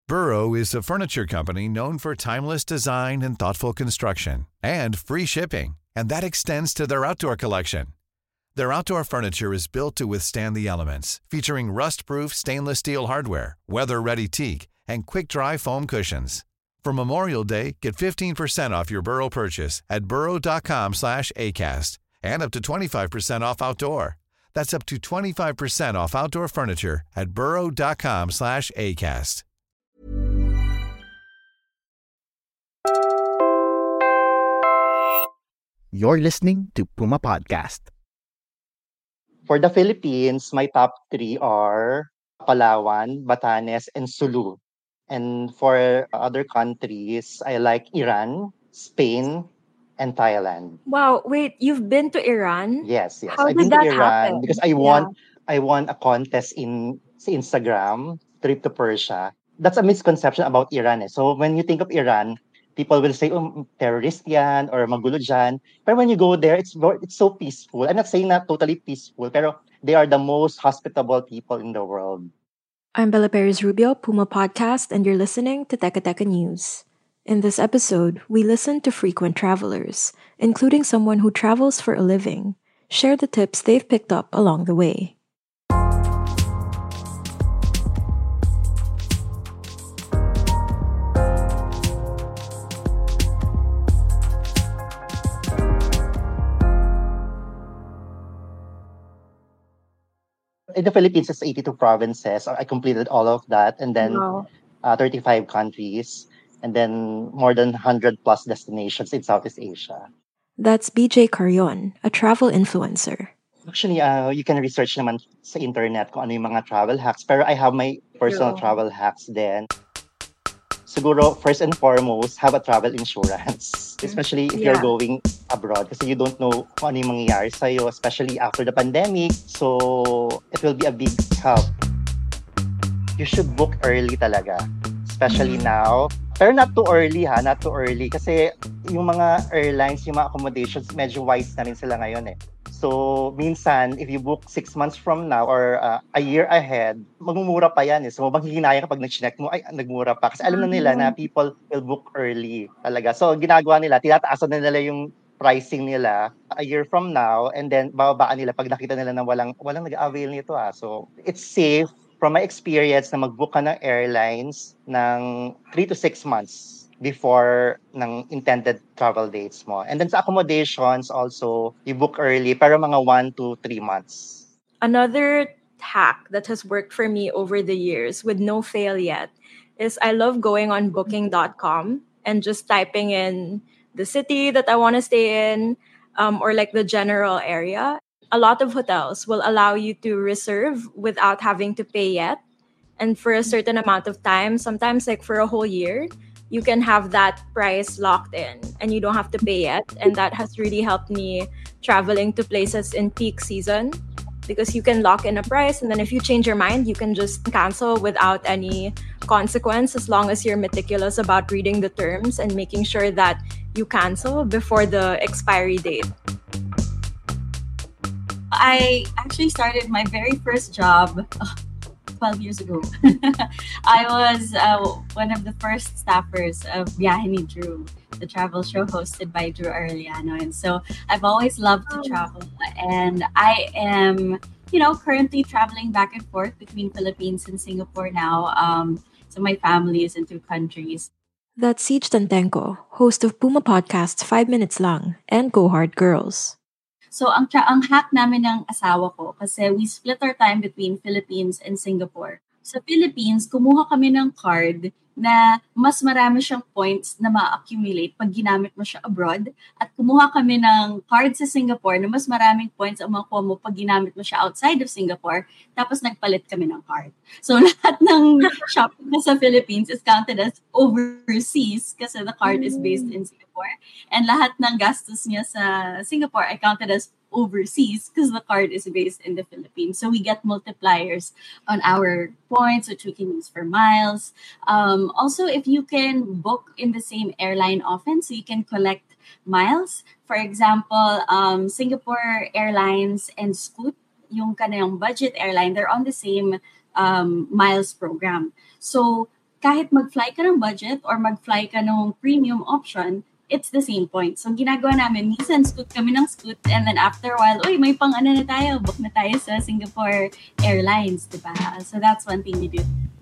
Burrow is a furniture company known for timeless design and thoughtful construction, and free shipping, and that extends to their outdoor collection. Their outdoor furniture is built to withstand the elements, featuring rust-proof stainless steel hardware, weather-ready teak, and quick-dry foam cushions. For Memorial Day, get 15% off your Burrow purchase at burrow.com/acast, and up to 25% off outdoor. That's up to 25% off outdoor furniture at burrow.com/acast. You're listening to Puma Podcast. For the Philippines, my top three are Palawan, Batanes, and Sulu. And for other countries, I like Iran, Spain, and Thailand. Wow, wait, you've been to Iran? Yes. How I've did been to that Iran happen? because I won a contest in sa Instagram, Trip to Persia. That's a misconception about Iran. So when you think of Iran, people will say, oh, terrorist yan or magulo dyan. But when you go there, it's so peaceful. I'm not saying not totally peaceful, pero they are the most hospitable people in the world. I'm Bella Perez Rubio, Puma Podcast, and you're listening to Teka Teka News. In this episode, we listen to frequent travelers, including someone who travels for a living, share the tips they've picked up along the way. In the Philippines, it's 82 provinces. I completed all of that. And then Wow. 35 countries. And then more than 100 plus destinations in Southeast Asia. That's BJ Carion, a travel influencer. Actually, you can research naman sa internet kung ano yung mga travel hacks. Pero I have my personal travel hacks din. Siguro, first and foremost, have a travel insurance. Especially if you're going abroad. Kasi you don't know kung ano yung mangyayari sa'yo, especially after the pandemic. So, it will be a big help. You should book early talaga. Especially now. Pero not too early ha, not too early. Kasi yung mga airlines, yung mga accommodations, medyo wise na rin sila ngayon eh. So, minsan, if you book 6 months from now or a year ahead, magmumura pa yan eh. So, maghihinayang kapag nag-check mo, ay, nagmura pa. Kasi alam na nila na people will book early talaga. So, ginagawa nila, tinataasan na nila yung pricing nila a year from now and then bababaan nila pag nakita nila na walang nag-avail nito ah. So, it's safe from my experience na mag-book ka ng airlines ng 3 to 6 months before ng intended travel dates mo. And then sa accommodations also, you book early, pero mga 1 to 3 months. Another hack that has worked for me over the years with no fail yet is I love going on booking.com and just typing in the city that I want to stay in or like the general area. A lot of hotels will allow you to reserve without having to pay yet. And for a certain amount of time, sometimes like for a whole year, you can have that price locked in and you don't have to pay yet. And that has really helped me traveling to places in peak season because you can lock in a price and then if you change your mind, you can just cancel without any consequence as long as you're meticulous about reading the terms and making sure that you cancel before the expiry date. I actually started my very first job 12 years ago. I was one of the first staffers of Biyahe ni Drew, the travel show hosted by Drew Arellano. And so I've always loved to travel. And I am, currently traveling back and forth between Philippines and Singapore now. So my family is in 2 countries. That's Siege Tantenko, host of Puma Podcast's 5 Minutes Lang and Go Hard Girls. So ang hack namin ng asawa ko kasi we split our time between Philippines and Singapore. Sa Philippines, kumuha kami ng card na mas marami siyang points na ma-accumulate pag ginamit mo siya abroad. At kumuha kami ng card sa Singapore na mas maraming points ang makuha mo pag ginamit mo siya outside of Singapore. Tapos nagpalit kami ng card. So lahat ng shopping na sa Philippines is counted as overseas kasi the card is based in Singapore. And lahat ng gastos niya sa Singapore ay counted as overseas because the card is based in the Philippines. So we get multipliers on our points, which we can use for miles. Also, if you can book in the same airline often, so you can collect miles. For example, Singapore Airlines and Scoot, yung kanayang budget airline, they're on the same miles program. So kahit mag-fly ka ng budget or mag-fly ka ng premium option, it's the same point. So, ginagawa namin, minsan scoot kami ng scoot, and then after a while, uy, may pang-ano na tayo, book na tayo sa Singapore Airlines, diba? So, that's one thing we do.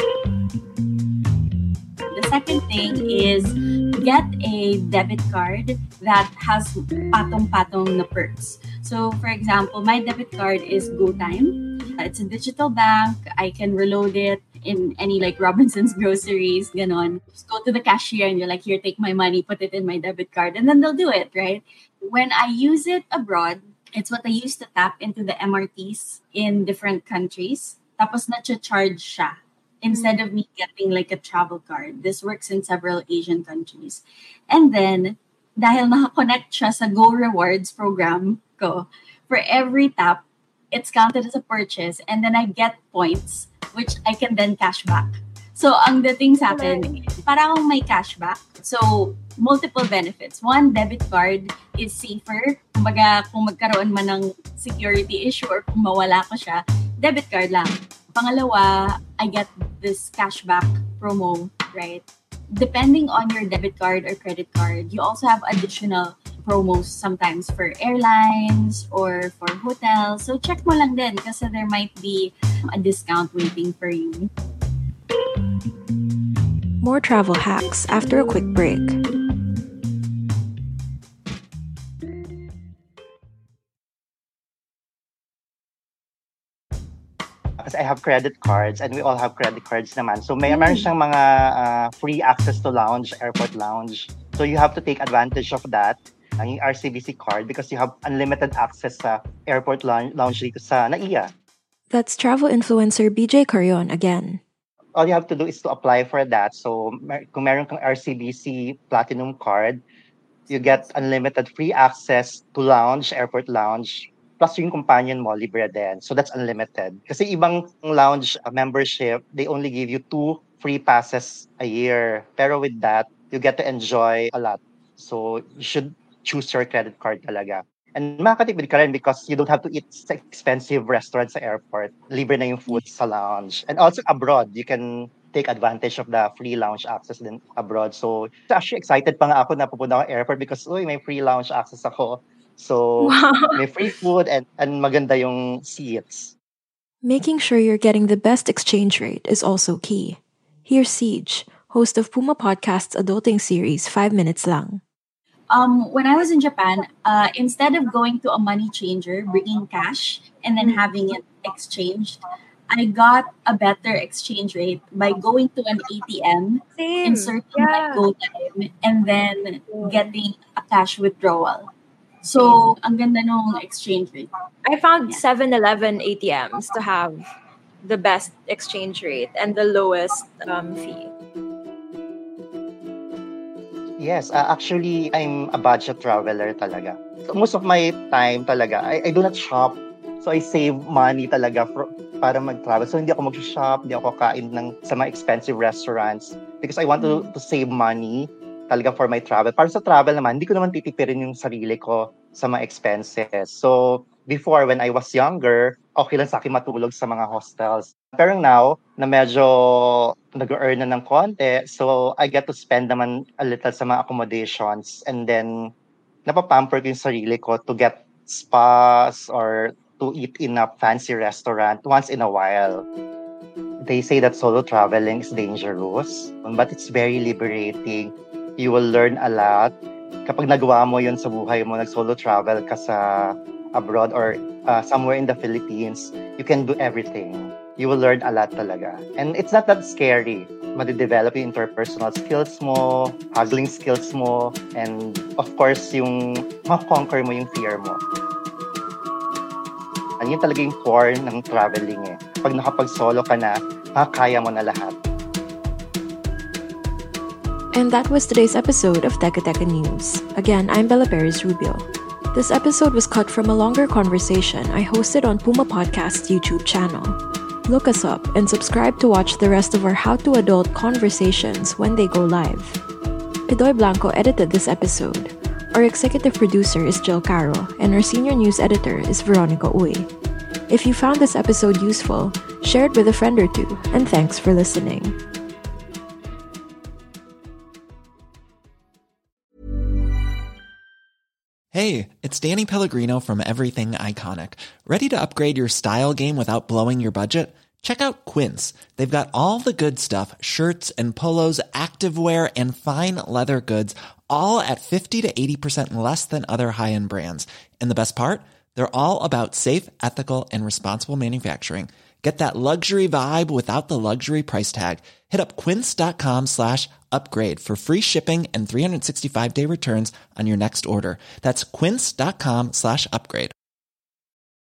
The second thing is get a debit card that has patong-patong na perks. So, for example, my debit card is GoTime. It's a digital bank. I can reload it in any like Robinson's Groceries, ganon. Just go to the cashier and you're like, here, take my money, put it in my debit card, and then they'll do it, right? When I use it abroad, it's what I use to tap into the MRTs in different countries. Tapos na-charge siya instead of me getting like a travel card. This works in several Asian countries. And then, dahil nakakonect siya sa Go Rewards program ko, for every tap, it's counted as a purchase, and then I get points, which I can then cash back. So, ang dating sa akin, para akong may cashback. So, multiple benefits. One, debit card is safer. Kumbaga, kung magkaroon man ng security issue or kung mawala ko siya, debit card lang. Pangalawa, I get this cashback promo, right? Depending on your debit card or credit card, you also have additional promos sometimes for airlines or for hotels. So check mo lang din kasi there might be a discount waiting for you. More travel hacks after a quick break. Kasi I have credit cards and we all have credit cards naman. So meron siyang mga free access to lounge, airport lounge. So you have to take advantage of that, ang RCBC card, because you have unlimited access sa airport lounge dito sa NAIA. That's travel influencer BJ Carion again. All you have to do is to apply for that. So kung meron kang RCBC Platinum card, you get unlimited free access to lounge, airport lounge, plus yung companion mo, libre din. So that's unlimited. Kasi ibang lounge membership, they only give you 2 free passes a year. Pero with that, you get to enjoy a lot. So you should choose your credit card talaga. And makakatipid ka rin because you don't have to eat sa expensive restaurants sa airport. Libre na yung food sa lounge. And also abroad, you can take advantage of the free lounge access din abroad. So actually excited pa nga ako na pupunta ako airport because may free lounge access ako. So, may free food and maganda yung seats. Making sure you're getting the best exchange rate is also key. Here's Siege, host of Puma Podcast's adulting series, 5 Minutes Lang. When I was in Japan, instead of going to a money changer, bringing cash, and then having it exchanged, I got a better exchange rate by going to an ATM, inserting my GoTime, and then getting a cash withdrawal. So, ang ganda nung exchange rate. I found 7-Eleven ATMs to have the best exchange rate and the lowest fee. Yes, actually, I'm a budget traveler talaga. So, most of my time talaga, I do not shop. So, I save money talaga para mag-travel. So, hindi ako mag-shop, hindi ako kain sa mga expensive restaurants because I want to save money talaga for my travel. Para sa travel naman, hindi ko naman titipirin yung sarili ko sa mga expenses. So, before, when I was younger, okay lang sa akin matulog sa mga hostels. Pero now, na medyo nag-earn na ng konti, so I get to spend naman a little sa mga accommodations and then napapamper ko yung sarili ko to get spas or to eat in a fancy restaurant once in a while. They say that solo traveling is dangerous, but it's very liberating. You will learn a lot. Kapag nagawa mo yun sa buhay mo, nag-solo travel ka sa abroad or somewhere in the Philippines, you can do everything. You will learn a lot talaga. And it's not that scary. Madidevelop yung interpersonal skills mo, haggling skills mo, and of course, yung ma-conquer mo yung fear mo. And yun talaga yung core ng traveling eh. Pag nakapag-solo ka na, makakaya mo na lahat. And that was today's episode of Teka Teka News. Again, I'm Bella Perez Rubio. This episode was cut from a longer conversation I hosted on Puma Podcast's YouTube channel. Look us up and subscribe to watch the rest of our How to Adult conversations when they go live. Edoy Blanco edited this episode. Our executive producer is Jill Caro, and our senior news editor is Veronica Uy. If you found this episode useful, share it with a friend or two, and thanks for listening. Hey, it's Danny Pellegrino from Everything Iconic. Ready to upgrade your style game without blowing your budget? Check out Quince. They've got all the good stuff, shirts and polos, activewear, and fine leather goods, all at 50 to 80% less than other high-end brands. And the best part? They're all about safe, ethical, and responsible manufacturing. Get that luxury vibe without the luxury price tag. Hit up quince.com/upgrade for free shipping and 365-day returns on your next order. That's quince.com/upgrade.